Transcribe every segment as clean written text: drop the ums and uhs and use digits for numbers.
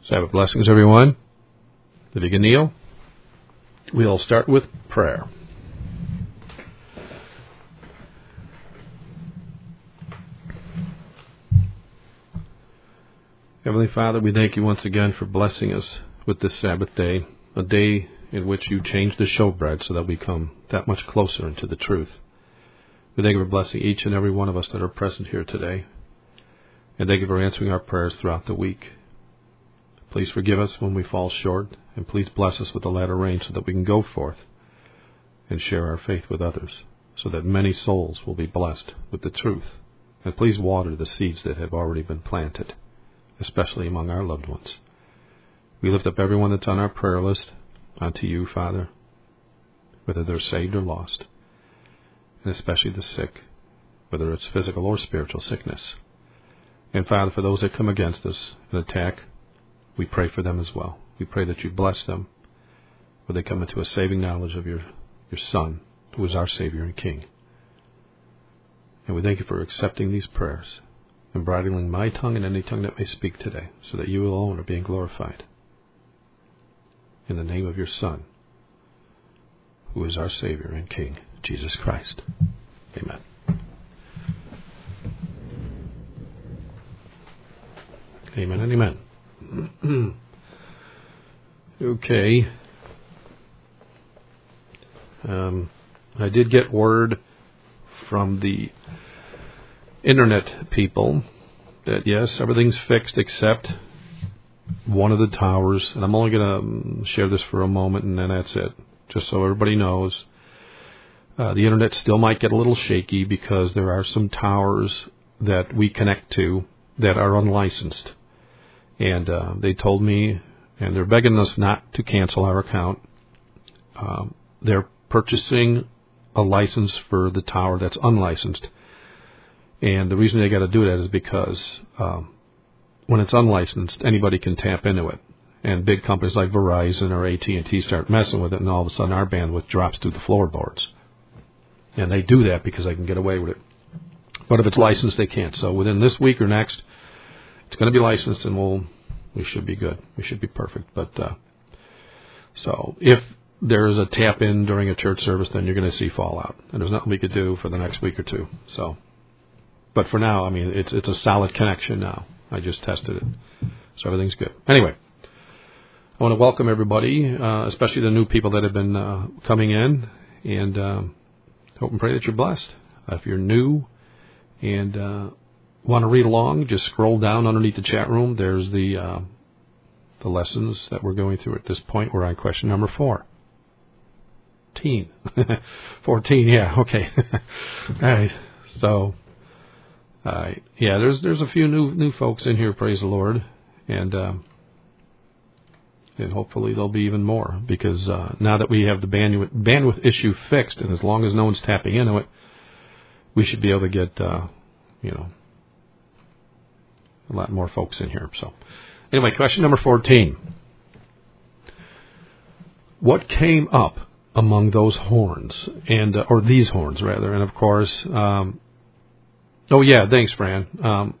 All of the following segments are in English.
Sabbath blessings, everyone. If you can kneel, we'll start with prayer. Heavenly Father, we thank you once again for blessing us with this Sabbath day, a day in which you changed the showbread so that we come that much closer into the truth. We thank you for blessing each and every one of us that are present here today, and thank you for answering our prayers throughout the week. Please forgive us when we fall short, and please bless us with the latter rain so that we can go forth and share our faith with others, so that many souls will be blessed with the truth. And please water the seeds that have already been planted, especially among our loved ones. We lift up everyone that's on our prayer list unto you, Father, whether they're saved or lost, and especially the sick, whether it's physical or spiritual sickness. And Father, for those that come against us and attack, we pray for them as well. We pray that you bless them, where they come into a saving knowledge of your Son, who is our Savior and King. And we thank you for accepting these prayers and bridling my tongue and any tongue that may speak today, so that you alone are being glorified. In the name of your Son, who is our Savior and King, Jesus Christ. Amen. Amen and amen. Okay. I did get word from the internet people that yes, everything's fixed except one of the towers, and I'm only going to share this for a moment and then that's it, just so everybody knows. The internet still might get a little shaky because there are some towers that we connect to that are unlicensed. And they told me, and they're begging us not to cancel our account. They're purchasing a license for the tower that's unlicensed. And the reason they got to do that is because when it's unlicensed, anybody can tap into it. And big companies like Verizon or AT&T start messing with it, and all of a sudden our bandwidth drops through the floorboards. And they do that because they can get away with it. But if it's licensed, they can't. So within this week or next, it's going to be licensed, and we should be good. We should be perfect. But so if there is a tap in during a church service, then you're going to see fallout, and there's nothing we could do for the next week or two. So, but for now, I mean, it's a solid connection now. I just tested it, so everything's good. Anyway, I want to welcome everybody, especially the new people that have been coming in, and hope and pray that you're blessed. If you're new and want to read along, just scroll down underneath the chat room. There's the lessons that we're going through at this point. We're on question number 14. 14, yeah, okay. All right. So, yeah, there's a few new folks in here, praise the Lord, and hopefully there'll be even more, because now that we have the bandwidth issue fixed, and as long as no one's tapping into it, we should be able to get a lot more folks in here. So, anyway, question number 14. What came up among those horns, or these horns, rather? And, of course, oh, yeah, thanks, Fran.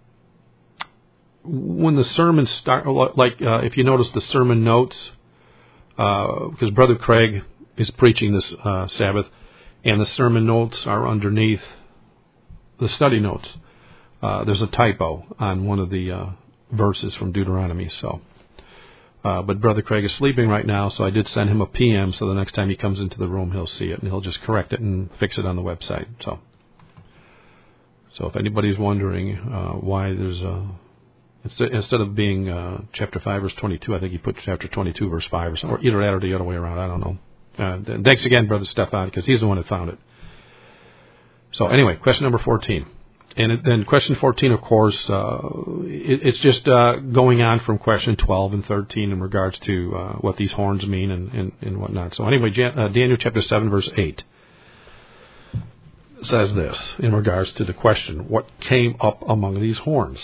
When the sermons start, if you notice the sermon notes, because Brother Craig is preaching this Sabbath, and the sermon notes are underneath the study notes. There's a typo on one of the verses from Deuteronomy. So, but Brother Craig is sleeping right now, so I did send him a PM. So the next time he comes into the room, he'll see it and he'll just correct it and fix it on the website. So if anybody's wondering why there's instead of being chapter 5 verse 22, I think he put chapter 22 verse 5 or something, or either that or the other way around. I don't know. Thanks again, Brother Stefan, because he's the one that found it. So anyway, question number 14. And then question 14, of course, it's just going on from question 12 and 13 in regards to what these horns mean and whatnot. So anyway, Daniel chapter 7, verse 8 says this in regards to the question, what came up among these horns?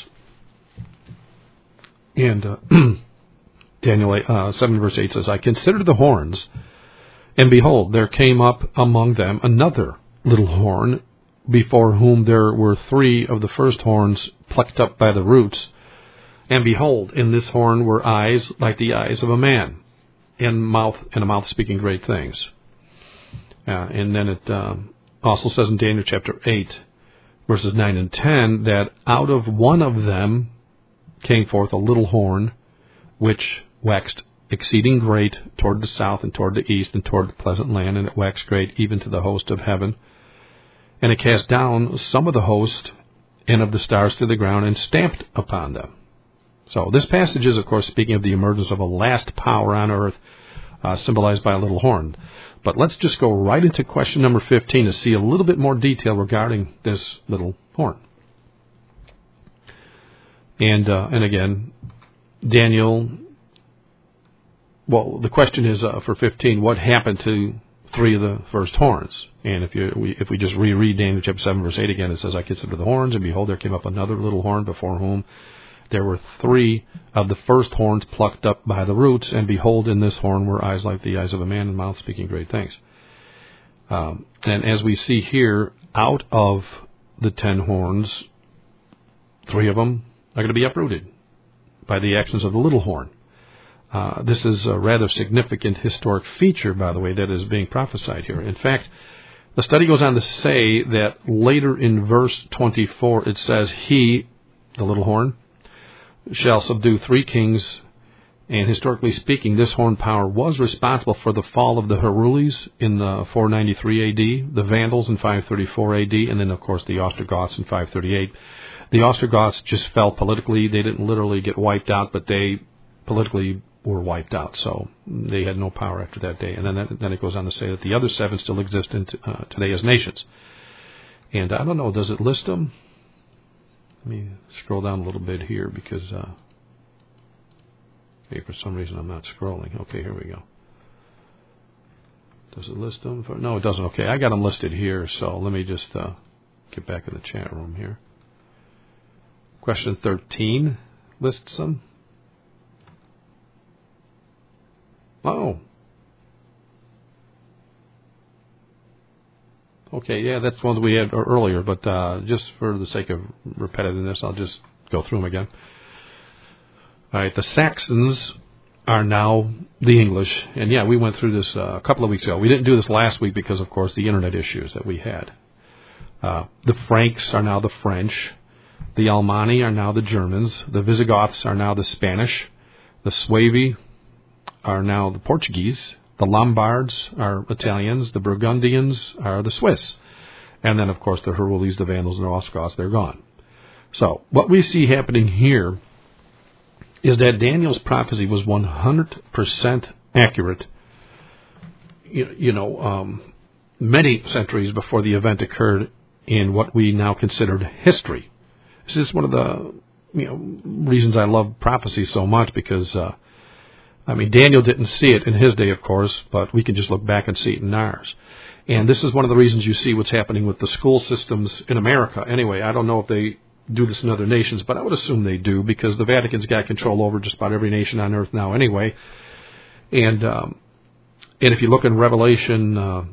And Daniel 7, verse 8 says, I considered the horns, and behold, there came up among them another little horn, before whom there were 3 of the first horns plucked up by the roots, And behold, in this horn were eyes like the eyes of a man, and a mouth speaking great things. And then it also says in Daniel chapter 8, verses 9 and 10, that out of one of them came forth a little horn, which waxed exceeding great toward the south and toward the east and toward the pleasant land, and it waxed great even to the host of heaven. And it cast down some of the host and of the stars to the ground and stamped upon them. So this passage is, of course, speaking of the emergence of a last power on earth, symbolized by a little horn. But let's just go right into question number 15 to see a little bit more detail regarding this little horn. And again, Daniel, well, the question is for 15, what happened to three of the first horns? And if we just reread Daniel chapter 7, verse 8 again, it says, I considered the horns, and behold, there came up another little horn before whom there were three of the first horns plucked up by the roots, and behold, in this horn were eyes like the eyes of a man, and mouth speaking great things. And as we see here, out of the 10 horns, 3 of them are going to be uprooted by the actions of the little horn. This is a rather significant historic feature, by the way, that is being prophesied here. In fact, the study goes on to say that later in verse 24, it says, he, the little horn, shall subdue 3 kings, and historically speaking, this horn power was responsible for the fall of the Herules in 493 AD, the Vandals in 534 AD, and then, of course, the Ostrogoths in 538. The Ostrogoths just fell politically. They didn't literally get wiped out, but they politically were wiped out, so they had no power after that day. And then it goes on to say that the other 7 still exist today as nations. And I don't know, does it list them? Let me scroll down a little bit here because, for some reason I'm not scrolling. Okay, here we go. Does it list them? No, it doesn't. Okay, I got them listed here, so let me just get back in the chat room here. Question 13 lists them. Oh. Okay, yeah, that's one that we had earlier, but just for the sake of repetitiveness, I'll just go through them again. All right, the Saxons are now the English, and yeah, we went through this a couple of weeks ago. We didn't do this last week because, of course, the internet issues that we had. The Franks are now the French. The Alemanni are now the Germans. The Visigoths are now the Spanish. The Suevi are now the Portuguese. The Lombards are Italians. The Burgundians are the Swiss. And then, of course, the Herules, the Vandals, and the Ostrogoths, they're gone. So what we see happening here is that Daniel's prophecy was 100% accurate, many centuries before the event occurred in what we now consider history. This is one of the reasons I love prophecy so much because, Daniel didn't see it in his day, of course, but we can just look back and see it in ours. And this is one of the reasons you see what's happening with the school systems in America. Anyway, I don't know if they do this in other nations, but I would assume they do because the Vatican's got control over just about every nation on earth now anyway. And if you look in Revelation, I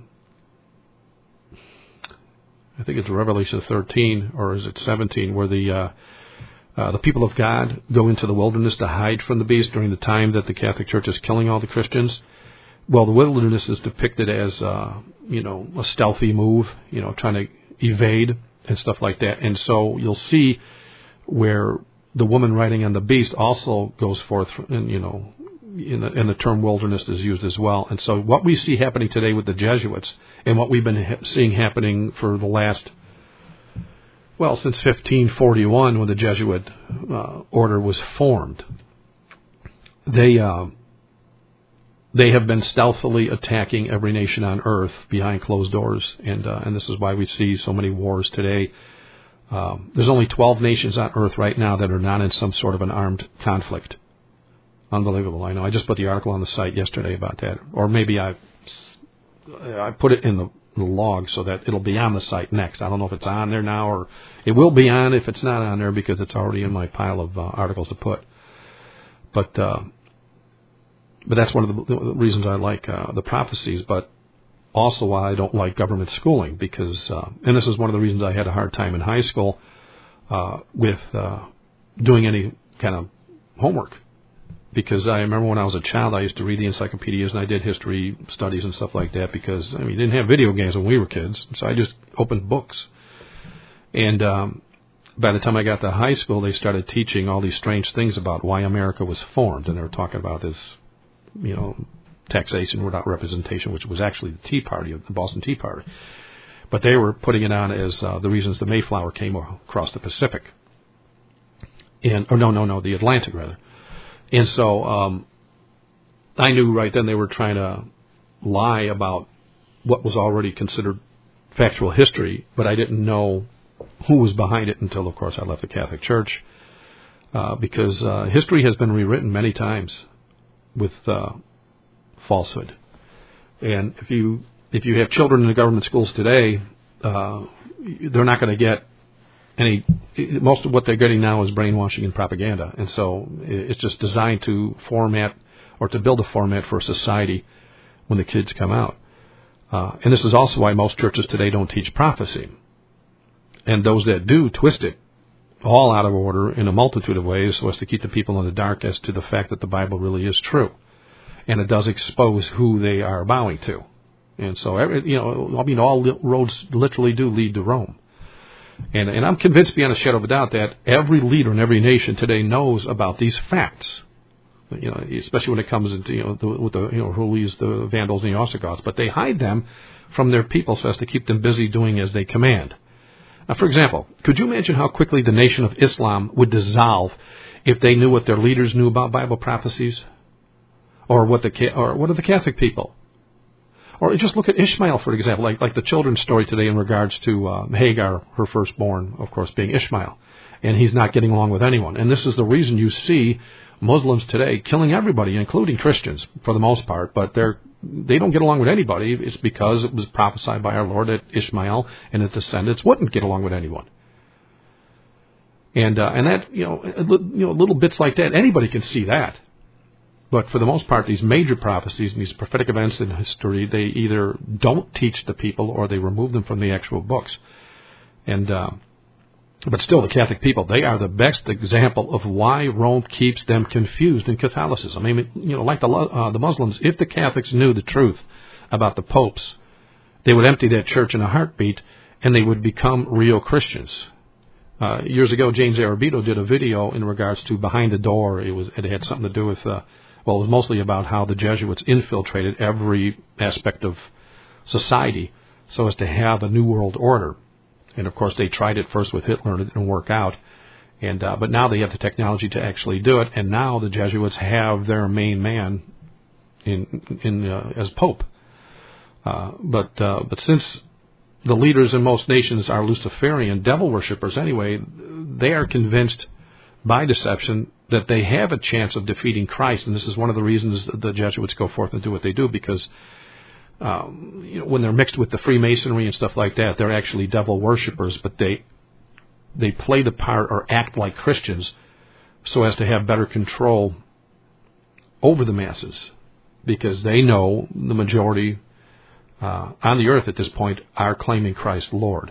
think it's Revelation 13, or is it 17, where the people of God go into the wilderness to hide from the beast during the time that the Catholic Church is killing all the Christians. Well, the wilderness is depicted as, a stealthy move, trying to evade and stuff like that. And so you'll see where the woman riding on the beast also goes forth, and, and the term wilderness is used as well. And so what we see happening today with the Jesuits and what we've been seeing happening for the last, since 1541 when the Jesuit order was formed, they have been stealthily attacking every nation on earth behind closed doors, and this is why we see so many wars today. There's only 12 nations on earth right now that are not in some sort of an armed conflict. Unbelievable, I know. I just put the article on the site yesterday about that, or maybe I put it in the log so that it'll be on the site next. I don't know if it's on there now, or it will be on if it's not on there because it's already in my pile of articles to put. But that's one of the reasons I like the prophecies, but also why I don't like government schooling, because, and this is one of the reasons I had a hard time in high school with doing any kind of homework. Because I remember when I was a child, I used to read the encyclopedias, and I did history studies and stuff like that, because, you didn't have video games when we were kids, so I just opened books. And by the time I got to high school, they started teaching all these strange things about why America was formed, and they were talking about this, taxation without representation, which was actually the Tea Party, the Boston Tea Party. But they were putting it on as the reasons the Mayflower came across the Pacific. The Atlantic, rather. And so I knew right then they were trying to lie about what was already considered factual history, but I didn't know who was behind it until, of course, I left the Catholic Church, because history has been rewritten many times with falsehood. And if you have children in the government schools today, they're not going to get most of what they're getting now is brainwashing and propaganda. And so it's just designed to format or to build a format for a society when the kids come out. And this is also why most churches today don't teach prophecy. And those that do twist it all out of order in a multitude of ways so as to keep the people in the dark as to the fact that the Bible really is true. And it does expose who they are bowing to. And so, all roads literally do lead to Rome. And I'm convinced beyond a shadow of a doubt that every leader in every nation today knows about these facts. Especially when it comes into who leads the Vandals and the Ostrogoths, but they hide them from their people so as to keep them busy doing as they command. Now, for example, could you imagine how quickly the nation of Islam would dissolve if they knew what their leaders knew about Bible prophecies, or what are the Catholic people? Or just look at Ishmael, for example, like the children's story today in regards to Hagar, her firstborn, of course, being Ishmael. And he's not getting along with anyone. And this is the reason you see Muslims today killing everybody, including Christians, for the most part. But they don't get along with anybody. It's because it was prophesied by our Lord that Ishmael and his descendants wouldn't get along with anyone. And that, little bits like that, anybody can see that. But for the most part, these major prophecies and these prophetic events in history, they either don't teach the people or they remove them from the actual books. And but still, the Catholic people, they are the best example of why Rome keeps them confused in Catholicism. I mean, like the Muslims, if the Catholics knew the truth about the popes, they would empty that church in a heartbeat and they would become real Christians. Years ago, James Arabito did a video in regards to Behind the Door. It had something to do with... it was mostly about how the Jesuits infiltrated every aspect of society so as to have a new world order. And, of course, they tried it first with Hitler and it didn't work out. But now they have the technology to actually do it. And now the Jesuits have their main man as Pope. But since the leaders in most nations are Luciferian devil worshippers anyway, they are convinced by deception that they have a chance of defeating Christ. And this is one of the reasons the Jesuits go forth and do what they do, because when they're mixed with the Freemasonry and stuff like that, they're actually devil worshippers, but they play the part or act like Christians so as to have better control over the masses, because they know the majority on the earth at this point are claiming Christ Lord.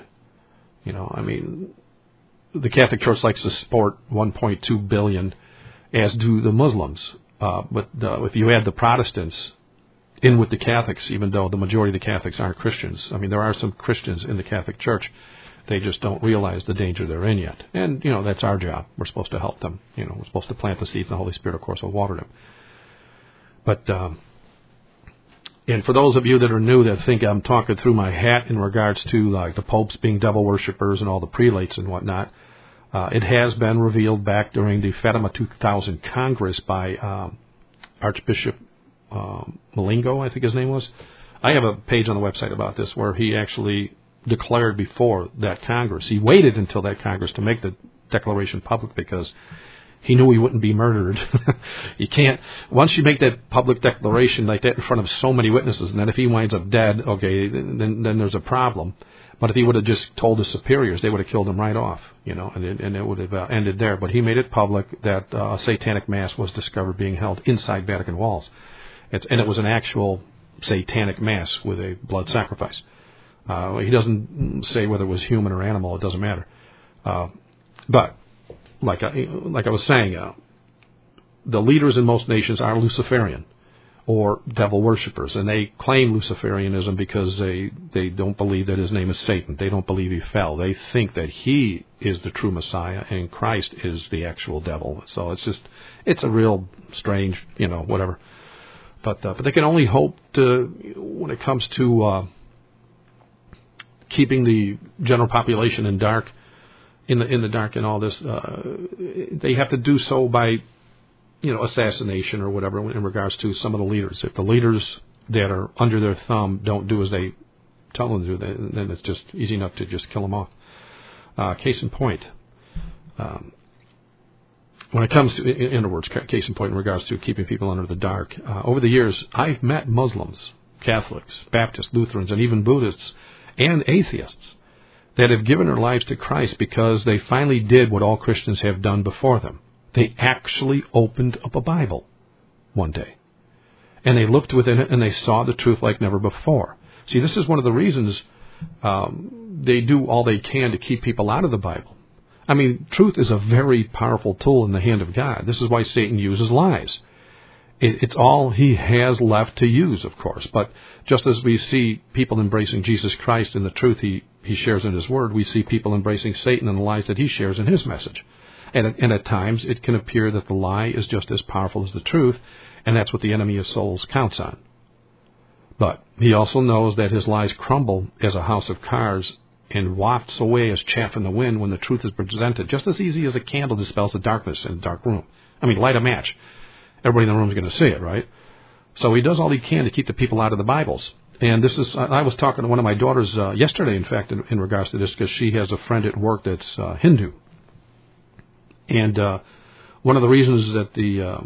The Catholic Church likes to sport 1.2 billion, as do the Muslims. But if you add the Protestants in with the Catholics, even though the majority of the Catholics aren't Christians, there are some Christians in the Catholic Church. They just don't realize the danger they're in yet. And, that's our job. We're supposed to help them. We're supposed to plant the seeds, and the Holy Spirit, of course, will water them. But, and for those of you that are new that think I'm talking through my hat in regards to like the popes being devil worshippers and all the prelates and whatnot, it has been revealed back during the Fatima 2000 Congress by Archbishop Malingo, I think his name was. I have a page on the website about this where he actually declared before that Congress. He waited until that Congress to make the declaration public because he knew he wouldn't be murdered. You can't, once you make that public declaration like that in front of so many witnesses, and then if he winds up dead, okay, then there's a problem. But if he would have just told his superiors, they would have killed him right off, and it would have ended there. But he made it public that a satanic mass was discovered being held inside Vatican walls. And it was an actual satanic mass with a blood sacrifice. He doesn't say whether it was human or animal, it doesn't matter. But like I was saying, the leaders in most nations are Luciferian or devil worshippers, and they claim Luciferianism because they don't believe that his name is Satan. They don't believe he fell. They think that he is the true Messiah and Christ is the actual devil. So it's a real strange, whatever. But they can only hope to, when it comes to keeping the general population in the dark and all this, they have to do so by assassination or whatever in regards to some of the leaders. If the leaders that are under their thumb don't do as they tell them to do, then it's just easy enough to just kill them off. Case in point, when it comes to, in other words, case in point in regards to keeping people under the dark, over the years, I've met Muslims, Catholics, Baptists, Lutherans, and even Buddhists and atheists that have given their lives to Christ because they finally did what all Christians have done before them. They actually opened up a Bible one day. And they looked within it and they saw the truth like never before. See, this is one of the reasons they do all they can to keep people out of the Bible. I mean, truth is a very powerful tool in the hand of God. This is why Satan uses lies. It's all he has left to use, of course. But just as we see people embracing Jesus Christ and the truth he shares in his word, we see people embracing Satan and the lies that he shares in his message. And at times, it can appear that the lie is just as powerful as the truth, and that's what the enemy of souls counts on. But he also knows that his lies crumble as a house of cards and wafts away as chaff in the wind when the truth is presented, just as easy as a candle dispels the darkness in a dark room. I mean, light a match. Everybody in the room is going to see it, right? So he does all he can to keep the people out of the Bibles. And I was talking to one of my daughters yesterday, in fact, in regards to this, because she has a friend at work that's Hindu. And one of the reasons that the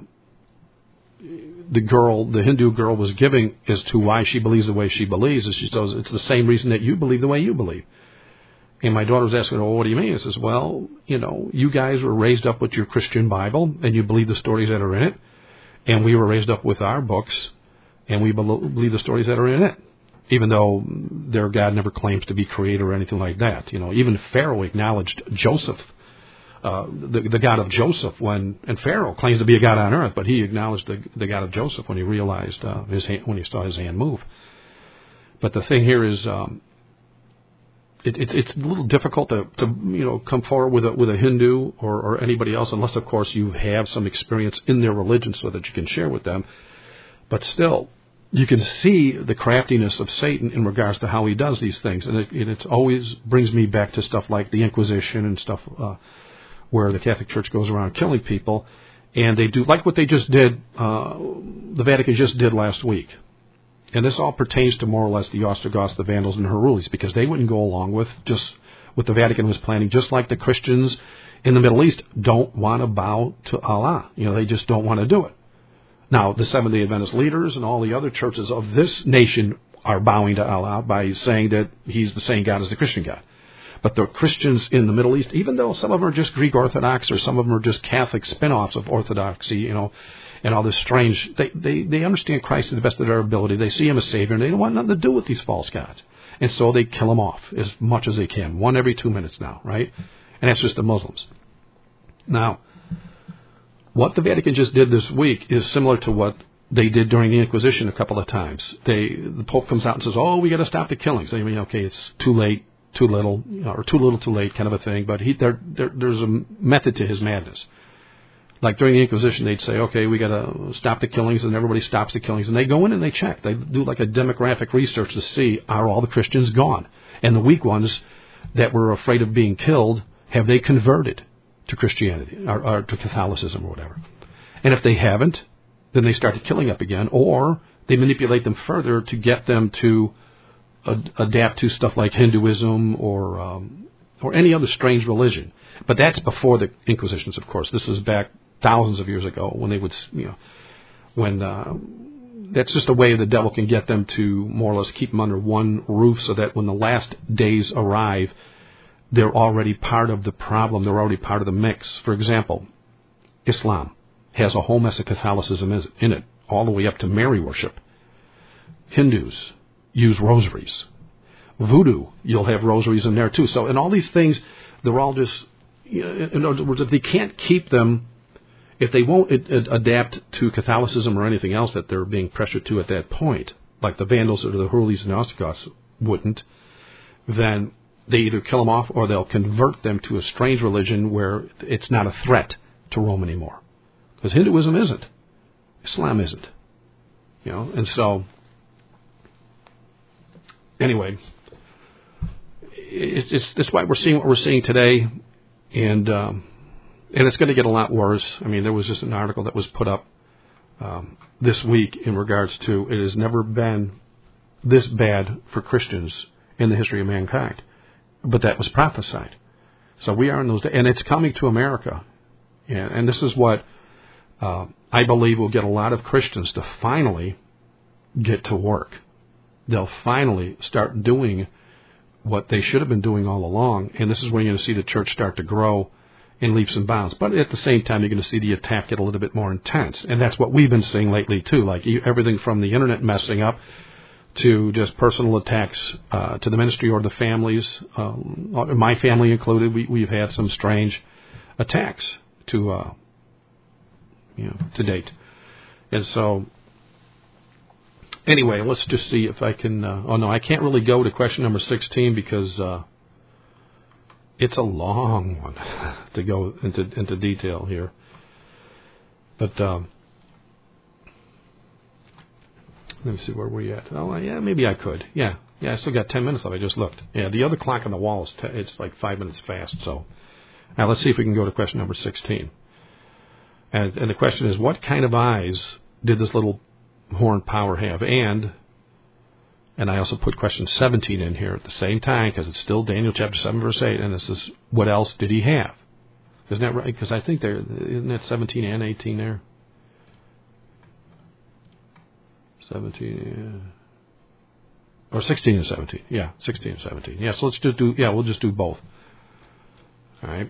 Hindu girl was giving as to why she believes the way she believes is she says it's the same reason that you believe the way you believe. And my daughter was asking, well, what do you mean? I says, well, you guys were raised up with your Christian Bible and you believe the stories that are in it. And we were raised up with our books and we believe the stories that are in it. Even though their God never claims to be creator or anything like that. Even Pharaoh acknowledged Joseph. The God of Joseph, and Pharaoh claims to be a God on earth, but he acknowledged the God of Joseph when he realized when he saw his hand move. But the thing here is, it's a little difficult to come forward with a Hindu or anybody else, unless of course you have some experience in their religion so that you can share with them. But still, you can see the craftiness of Satan in regards to how he does these things, and it always brings me back to stuff like the Inquisition and stuff. Where the Catholic Church goes around killing people, and they do like what they just did, the Vatican just did last week. And this all pertains to more or less the Ostrogoths, the Vandals, and the Herulis, because they wouldn't go along with just what the Vatican was planning, just like the Christians in the Middle East don't want to bow to Allah. They just don't want to do it. Now, the Seventh-day Adventist leaders and all the other churches of this nation are bowing to Allah by saying that he's the same God as the Christian God. But the Christians in the Middle East, even though some of them are just Greek Orthodox or some of them are just Catholic spin-offs of Orthodoxy, and all this strange, they understand Christ to the best of their ability. They see him as Savior, and they don't want nothing to do with these false gods. And so they kill them off as much as they can, one every 2 minutes now, right? And that's just the Muslims. Now, what the Vatican just did this week is similar to what they did during the Inquisition a couple of times. The Pope comes out and says, we got to stop the killings. I mean, okay, it's too late. Too little, or too little, too late, kind of a thing. But there's a method to his madness. Like during the Inquisition, they'd say, "Okay, we got to stop the killings," and everybody stops the killings, and they go in and they check. They do like a demographic research to see are all the Christians gone, and the weak ones that were afraid of being killed, have they converted to Christianity or to Catholicism or whatever? And if they haven't, then they start the killing up again, or they manipulate them further to get them to adapt to stuff like Hinduism or any other strange religion. But that's before the Inquisitions, of course. This is back thousands of years ago when they would, that's just a way the devil can get them to more or less keep them under one roof so that when the last days arrive, they're already part of the problem. They're already part of the mix. For example, Islam has a whole mess of Catholicism in it, all the way up to Mary worship. Hindus use rosaries. Voodoo, you'll have rosaries in there too. So, and all these things, they're all just, in other words, if they can't keep them if they won't adapt to Catholicism or anything else that they're being pressured to at that point, like the Vandals or the Hurleys and Ostrogoths wouldn't, then they either kill them off or they'll convert them to a strange religion where it's not a threat to Rome anymore. Because Hinduism isn't. Islam isn't. And so, anyway, it's why we're seeing what we're seeing today, and it's going to get a lot worse. I mean, there was just an article that was put up this week in regards to it has never been this bad for Christians in the history of mankind. But that was prophesied. So we are in those days, and it's coming to America. And this is what I believe will get a lot of Christians to finally get to work. They'll finally start doing what they should have been doing all along, and this is when you're going to see the church start to grow in leaps and bounds. But at the same time, you're going to see the attack get a little bit more intense, and that's what we've been seeing lately too, like everything from the internet messing up to just personal attacks to the ministry or the families, my family included. We've had some strange attacks to date. And so, anyway, let's just see if I can... I can't really go to question number 16 because it's a long one to go into detail here. But let me see where we're at. Oh, yeah, maybe I could. Yeah, I still got 10 minutes left. I just looked. Yeah, the other clock on the wall is it's like 5 minutes fast. So now let's see if we can go to question number 16. And the question is, what kind of eyes did this little horn power have? And I also put question 17 in here at the same time because it's still Daniel chapter 7, verse 8. And this is, what else did he have? Isn't that right? Because I think isn't that 17 and 18 there? 17, or 16 and 17. Yeah, 16 and 17. Yeah, so we'll just do both. All right.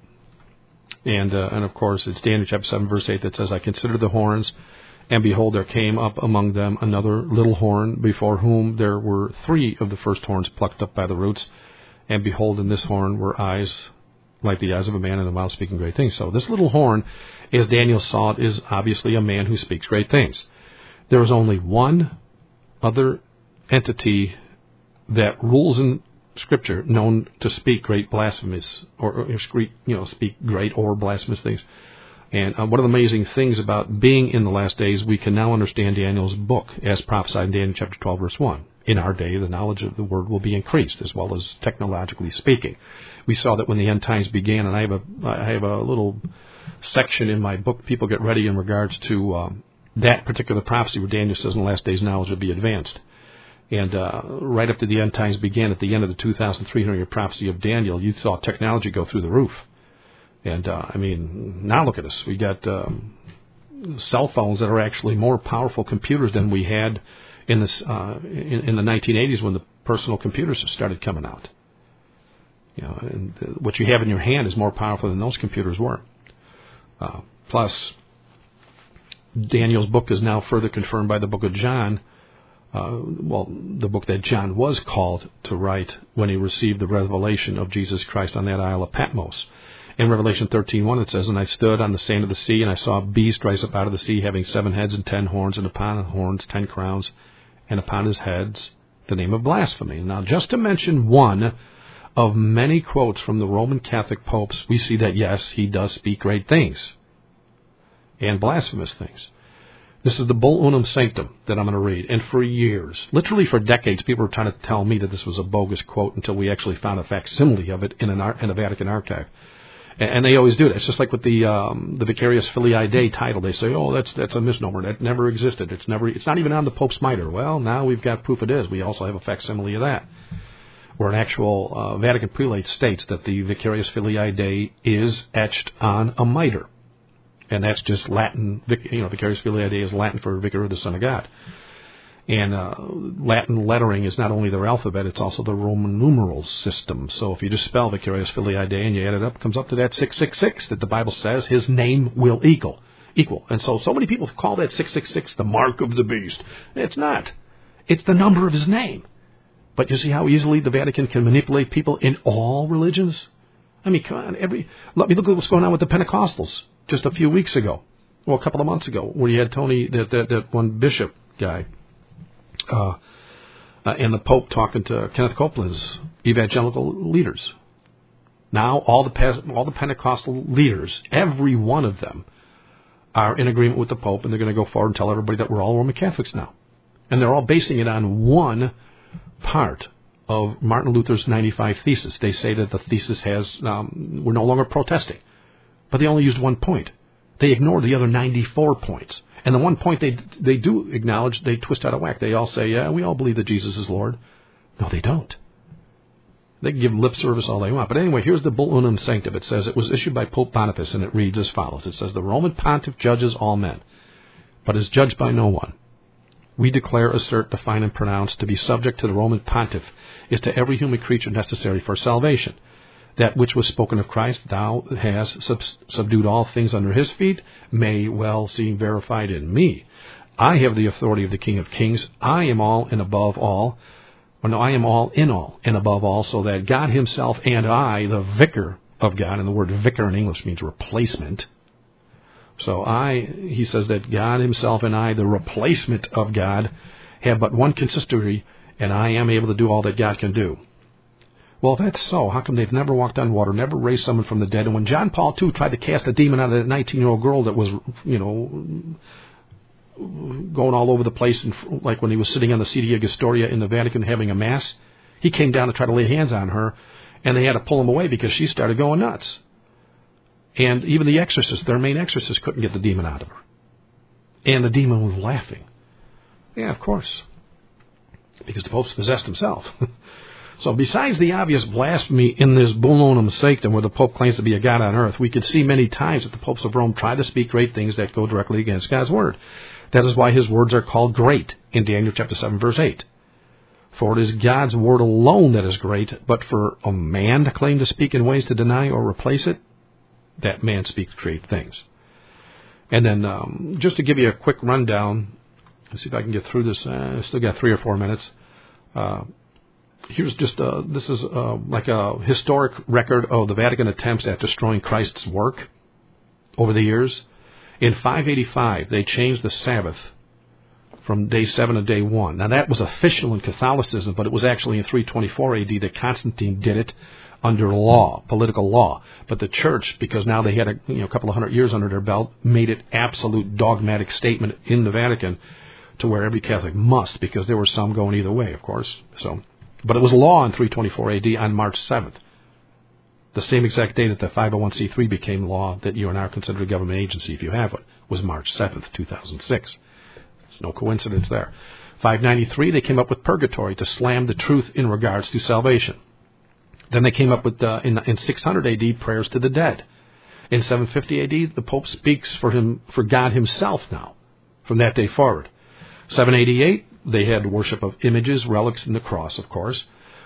And of course, it's Daniel chapter 7, verse 8 that says, I considered the horns, and behold, there came up among them another little horn, before whom there were 3 of the first horns plucked up by the roots. And behold, in this horn were eyes like the eyes of a man, and a mouth speaking great things. So this little horn, as Daniel saw it, is obviously a man who speaks great things. There is only one other entity that rules in Scripture known to speak great blasphemous or speak great or blasphemous things. And one of the amazing things about being in the last days, we can now understand Daniel's book as prophesied in Daniel chapter 12, verse 1. In our day, the knowledge of the word will be increased, as well as technologically speaking. We saw that when the end times began, and I have a little section in my book, People Get Ready, in regards to that particular prophecy where Daniel says in the last days knowledge will be advanced. And right up to the end times began, at the end of the 2,300-year prophecy of Daniel, you saw technology go through the roof. And, now look at us. We got cell phones that are actually more powerful computers than we had in the 1980s when the personal computers started coming out. And what you have in your hand is more powerful than those computers were. Plus, Daniel's book is now further confirmed by the book of John, the book that John was called to write when he received the revelation of Jesus Christ on that Isle of Patmos. In Revelation 13:1 it says, And I stood on the sand of the sea, and I saw a beast rise up out of the sea, having 7 heads and 10 horns, and upon the horns 10 crowns, and upon his heads the name of blasphemy. Now, just to mention one of many quotes from the Roman Catholic popes, we see that, yes, he does speak great things and blasphemous things. This is the Bull Unum Sanctum that I'm going to read. And for years, literally for decades, people were trying to tell me that this was a bogus quote until we actually found a facsimile of it in a Vatican archive. And they always do that. It's just like with the Vicarious Filii Dei title. They say, oh, that's a misnomer. That never existed. It's not even on the Pope's mitre. Well, now we've got proof it is. We also have a facsimile of that, where an actual Vatican prelate states that the Vicarious Filii Dei is etched on a mitre. And that's just Latin. Vicarious Filii Dei is Latin for Vicar of the Son of God. And Latin lettering is not only their alphabet, it's also the Roman numeral system. So if you just spell Vicarious Filii Dei and you add it up, it comes up to that 666 that the Bible says his name will equal. And so many people call that 666 the mark of the beast. It's not. It's the number of his name. But you see how easily the Vatican can manipulate people in all religions? I mean, come on. Let me look at what's going on with the Pentecostals. just a few weeks ago, well, a couple of months ago, where you had Tony, that one bishop guy, and the Pope talking to Kenneth Copeland's evangelical leaders. Now all the Pentecostal leaders, every one of them, are in agreement with the Pope, and they're going to go forward and tell everybody that we're all Roman Catholics now. And they're all basing it on one part of Martin Luther's 95 Thesis. They say that the thesis has, we're no longer protesting. But they only used one point. They ignored the other 94 points. And the one point they do acknowledge, they twist out of whack. They all say, yeah, we all believe that Jesus is Lord. No, they don't. They can give lip service all they want. But anyway, here's the Bull Unum Sanctum. It says, it was issued by Pope Boniface, and it reads as follows. It says, the Roman Pontiff judges all men, but is judged by no one. We declare, assert, define, and pronounce to be subject to the Roman Pontiff is to every human creature necessary for salvation. That which was spoken of Christ, thou hast subdued all things under his feet, may well seem verified in me. I have the authority of the King of Kings. I am all and above all. Well, no, I am all in all and above all, so that God himself and I, the vicar of God, and the word vicar in English means replacement. So he says that God himself and I, the replacement of God, have but one consistory, and I am able to do all that God can do. Well, if that's so, how come they've never walked on water, never raised someone from the dead? And when John Paul II tried to cast a demon out of that 19-year-old girl that was, going all over the place, and like when he was sitting on the Sedia Gestoria in the Vatican having a mass, he came down to try to lay hands on her, and they had to pull him away because she started going nuts. And even the exorcist, their main exorcist, couldn't get the demon out of her. And the demon was laughing. Yeah, of course. Because the Pope's possessed himself. So besides the obvious blasphemy in this Bull Unum Sanctum, where the Pope claims to be a God on earth, we could see many times that the Popes of Rome try to speak great things that go directly against God's word. That is why his words are called great in Daniel chapter 7, verse 8. For it is God's word alone that is great, but for a man to claim to speak in ways to deny or replace it, that man speaks great things. And then just to give you a quick rundown, let's see if I can get through this. I still got 3 or 4 minutes. Here's just, this is like a historic record of the Vatican attempts at destroying Christ's work over the years. In 585, they changed the Sabbath from day 7 to day 1. Now that was official in Catholicism, but it was actually in 324 AD that Constantine did it under law, political law. But the church, because now they had a couple of 100 years under their belt, made it absolute dogmatic statement in the Vatican to where every Catholic must, because there were some going either way, of course. But it was law in 324 AD on March 7th. The same exact day that the 501c3 became law, that you are now considered a government agency if you have one, was March 7th, 2006. There's no coincidence there. 593, they came up with purgatory to slam the truth in regards to salvation. Then they came up with, in 600 AD, prayers to the dead. In 750 AD, the Pope speaks for God himself now, from that day forward. 788, they had worship of images, relics, and the cross, of course.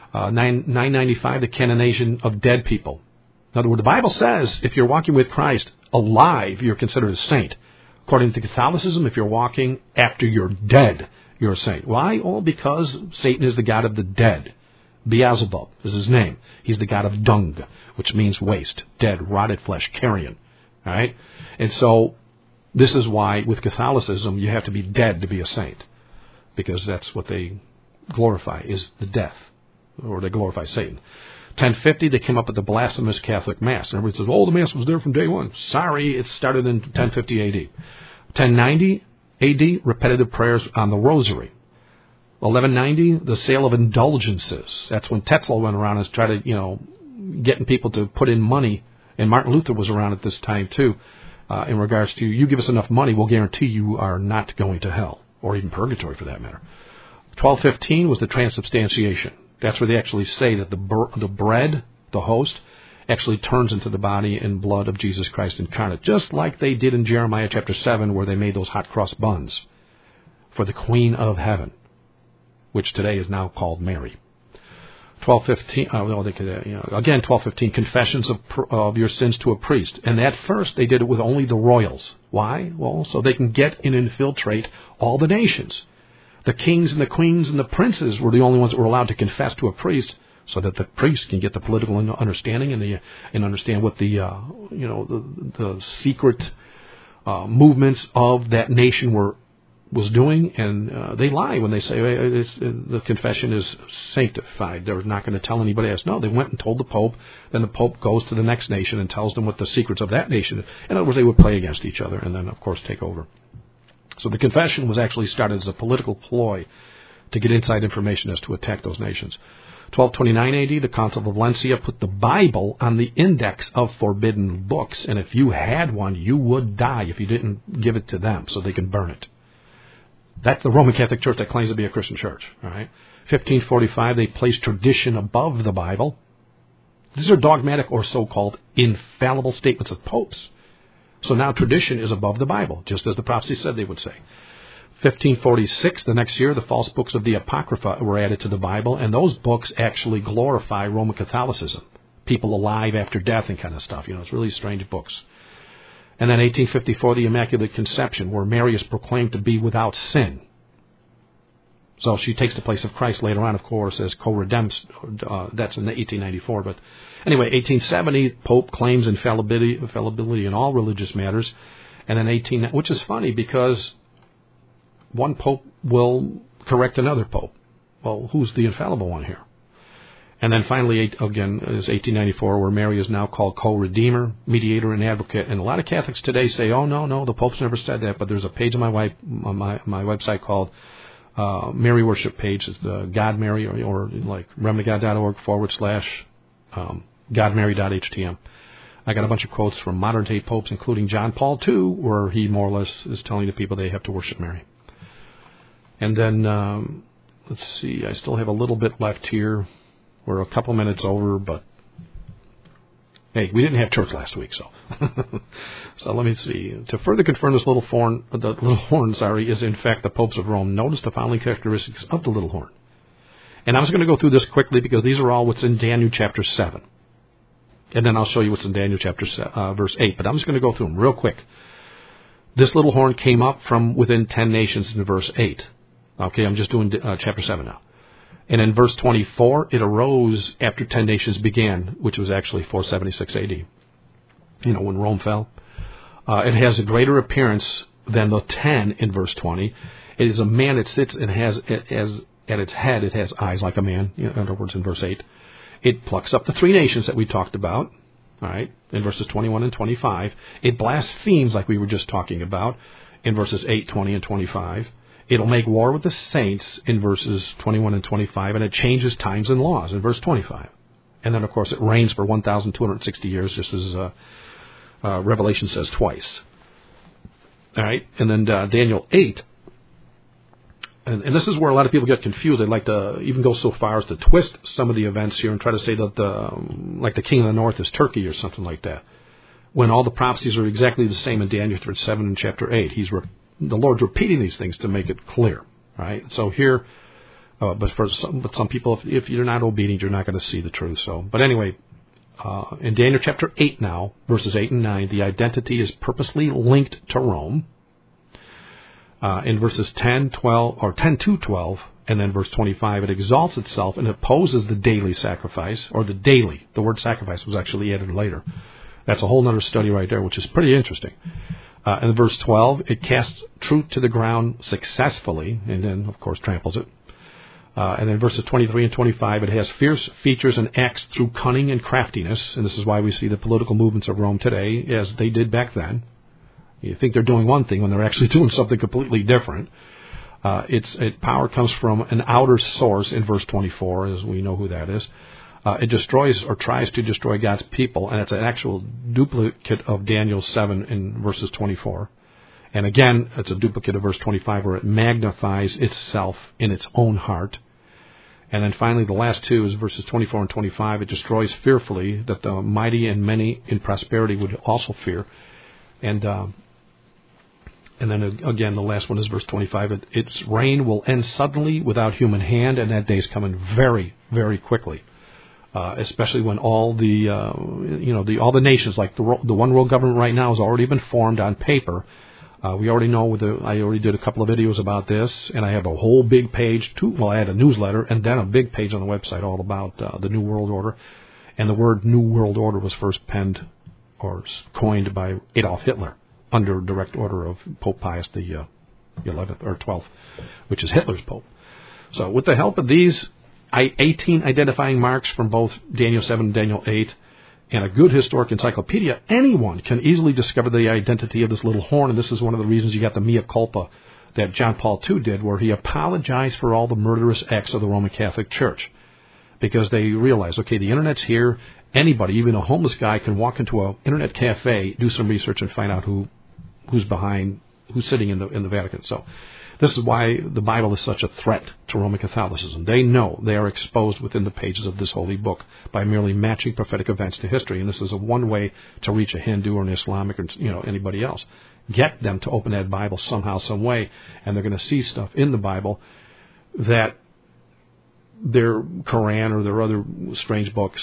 995, the canonization of dead people. In other words, the Bible says if you're walking with Christ alive, you're considered a saint. According to Catholicism, if you're walking after you're dead, you're a saint. Why? Well, because Satan is the god of the dead. Beelzebub is his name. He's the god of dung, which means waste, dead, rotted flesh, carrion. All right? And so this is why with Catholicism you have to be dead to be a saint, because that's what they glorify, is the death, or they glorify Satan. 1050, they came up with the blasphemous Catholic Mass. And everybody says, oh, the Mass was there from day one. Sorry, it started in 1050 AD. 1090 AD, repetitive prayers on the Rosary. 1190, the sale of indulgences. That's when Tetzel went around and tried to, getting people to put in money. And Martin Luther was around at this time, too, in regards to, you give us enough money, we'll guarantee you are not going to hell, or even purgatory for that matter. 1215 was the transubstantiation. That's where they actually say that the bread, the host, actually turns into the body and blood of Jesus Christ incarnate, just like they did in Jeremiah chapter 7, where they made those hot cross buns for the Queen of Heaven, which today is now called Mary. 1215, again, 1215, confessions of your sins to a priest. And at first, they did it with only the royals. Why? Well, so they can get and infiltrate all the nations. The kings and the queens and the princes were the only ones that were allowed to confess to a priest, so that the priests can get the political understanding and understand what the secret movements of that nation was doing. And they lie when they say the confession is sanctified. They're not going to tell anybody else. No, they went and told the Pope. Then the Pope goes to the next nation and tells them what the secrets of that nation is. In other words, they would play against each other and then, of course, take over. So the confession was actually started as a political ploy to get inside information as to attack those nations. 1229 AD, the Council of Valencia put the Bible on the index of forbidden books, and if you had one, you would die if you didn't give it to them so they could burn it. That's the Roman Catholic Church that claims to be a Christian church. All right? 1545, they placed tradition above the Bible. These are dogmatic or so-called infallible statements of popes. So now tradition is above the Bible, just as the prophecy said they would say. 1546, the next year, the false books of the Apocrypha were added to the Bible, and those books actually glorify Roman Catholicism. People alive after death and kind of stuff. It's really strange books. And then 1854, the Immaculate Conception, where Mary is proclaimed to be without sin. So she takes the place of Christ later on, of course, as co-redempts. That's in 1894. But anyway, 1870, Pope claims infallibility in all religious matters. And then which is funny because one Pope will correct another Pope. Well, who's the infallible one here? And then finally, again, is 1894, where Mary is now called co-redeemer, mediator, and advocate. And a lot of Catholics today say, oh, no, the Pope's never said that. But there's a page on my website called Mary Worship page. It's the God Mary, or like remnantofgod.org/GodMary.htm. I got a bunch of quotes from modern-day popes, including John Paul II, where he more or less is telling the people they have to worship Mary. And then, let's see, I still have a little bit left here. We're a couple minutes over, but hey, we didn't have church last week, so so let me see. To further confirm this little horn, is in fact the popes of Rome. Notice the following characteristics of the little horn. And I was going to go through this quickly because these are all what's in Daniel chapter 7. And then I'll show you what's in Daniel chapter verse 8. But I'm just going to go through them real quick. This little horn came up from within 10 nations in verse 8. Okay, I'm just doing chapter 7 now. And in verse 24, it arose after 10 nations began, which was actually 476 AD, when Rome fell. It has a greater appearance than the 10 in verse 20. It is a man that sits and has at its head, it has eyes like a man, in other words, in verse 8. It plucks up the three nations that we talked about, all right, in verses 21 and 25. It blasphemes, like we were just talking about, in verses 8, 20, and 25. It'll make war with the saints in verses 21 and 25, and it changes times and laws in verse 25. And then, of course, it reigns for 1,260 years, just as Revelation says twice. All right, and then Daniel 8, and this is where a lot of people get confused. They like to even go so far as to twist some of the events here and try to say that the king of the north is Turkey or something like that, when all the prophecies are exactly the same in Daniel 7 and chapter 8. The Lord's repeating these things to make it clear, right? So here, but some people, if you're not obedient, you're not going to see the truth. So, but anyway, in Daniel chapter 8 now, verses 8 and 9, the identity is purposely linked to Rome. In verses 10 to 12, and then verse 25, it exalts itself and opposes the daily sacrifice, or the word sacrifice was actually added later. That's a whole other study right there, which is pretty interesting. In verse 12, it casts truth to the ground successfully, and then, of course, tramples it. And then verses 23 and 25, it has fierce features and acts through cunning and craftiness, and this is why we see the political movements of Rome today, as they did back then. You think they're doing one thing when they're actually doing something completely different. Its power comes from an outer source in verse 24, as we know who that is. It destroys or tries to destroy God's people, and it's an actual duplicate of Daniel 7 in verses 24. And again, it's a duplicate of verse 25, where it magnifies itself in its own heart. And then finally, the last two is verses 24 and 25. It destroys fearfully, that the mighty and many in prosperity would also fear. And then again, the last one is verse 25. Its reign will end suddenly without human hand, and that day is coming very, very quickly. Especially when all the all the nations, like the one world government right now, has already been formed on paper. We already know I already did a couple of videos about this, and I have a whole big page I had a newsletter and then a big page on the website all about the New World Order. And the word New World Order was first penned or coined by Adolf Hitler under direct order of Pope Pius the 11th or 12th, which is Hitler's Pope. So with the help of these 18 identifying marks from both Daniel 7 and Daniel 8, and a good historic encyclopedia, anyone can easily discover the identity of this little horn, and this is one of the reasons you got the mea culpa that John Paul II did, where he apologized for all the murderous acts of the Roman Catholic Church, because they realized, okay, the Internet's here, anybody, even a homeless guy, can walk into an Internet cafe, do some research, and find out who's sitting in the Vatican. So this is why the Bible is such a threat to Roman Catholicism. They know they are exposed within the pages of this holy book by merely matching prophetic events to history, and this is one way to reach a Hindu or an Islamic or anybody else. Get them to open that Bible somehow, some way, and they're going to see stuff in the Bible that their Quran or their other strange books,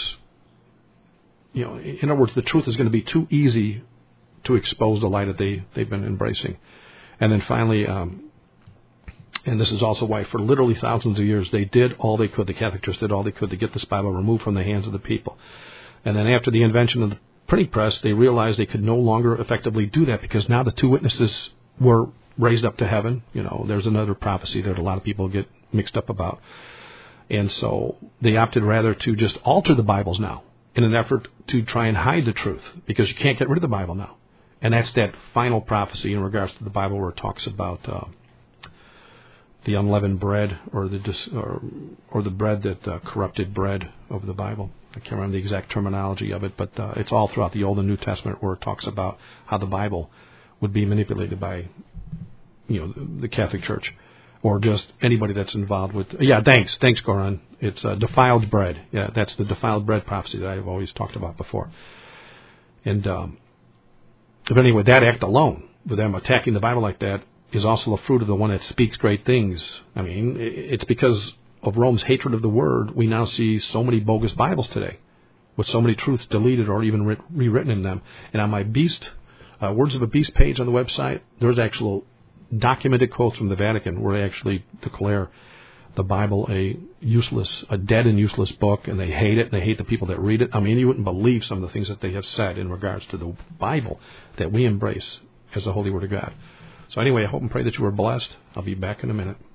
in other words, the truth is going to be too easy to expose the lie that they've been embracing. And then finally, and this is also why for literally thousands of years they did all they could, the Catholic Church did all they could to get this Bible removed from the hands of the people. And then after the invention of the printing press, they realized they could no longer effectively do that, because now the two witnesses were raised up to heaven. There's another prophecy that a lot of people get mixed up about. And so they opted rather to just alter the Bibles now in an effort to try and hide the truth, because you can't get rid of the Bible now. And that's that final prophecy in regards to the Bible where it talks about the unleavened bread, or the bread that corrupted bread of the Bible. I can't remember the exact terminology of it, but it's all throughout the Old and New Testament where it talks about how the Bible would be manipulated by the Catholic Church, or just anybody that's involved with. Yeah, thanks, Goran. It's defiled bread. Yeah, that's the defiled bread prophecy that I've always talked about before. And but anyway, that act alone, with them attacking the Bible like that, is also the fruit of the one that speaks great things. I mean, it's because of Rome's hatred of the Word, we now see so many bogus Bibles today, with so many truths deleted or even rewritten in them. And on my Words of a Beast page on the website, there's actual documented quotes from the Vatican where they actually declare the Bible a dead and useless book, and they hate it, and they hate the people that read it. I mean, you wouldn't believe some of the things that they have said in regards to the Bible that we embrace as the Holy Word of God. So anyway, I hope and pray that you were blessed. I'll be back in a minute.